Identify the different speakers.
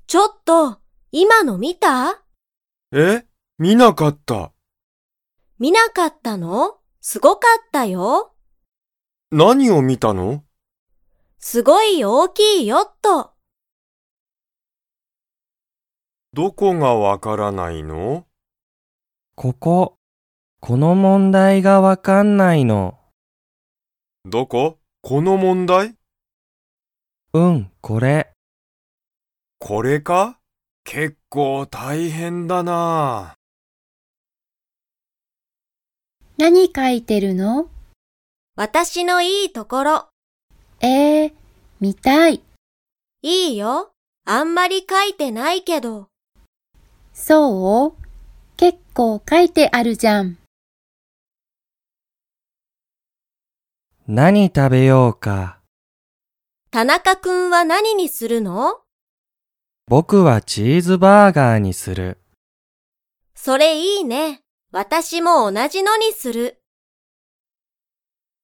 Speaker 1: ちょっと、今の見た？
Speaker 2: 見なかった。
Speaker 1: 見なかったの？すごかったよ。
Speaker 2: 何を見たの？
Speaker 1: すごい大きいヨット。
Speaker 2: どこがわからないの？
Speaker 3: この問題がわかんないの。
Speaker 2: どこ？この問題？
Speaker 3: これ。
Speaker 2: これか？結構大変だな。
Speaker 4: 何書いてるの？
Speaker 1: 私のいいところ。
Speaker 4: 見たい。
Speaker 1: いいよ。あんまり書いてないけど。
Speaker 4: そう？結構書いてあるじゃん。
Speaker 3: 何食べようか。
Speaker 1: 田中くんは何にするの？
Speaker 3: 僕はチーズバーガーにする。
Speaker 1: それいいね。私も同じのにする。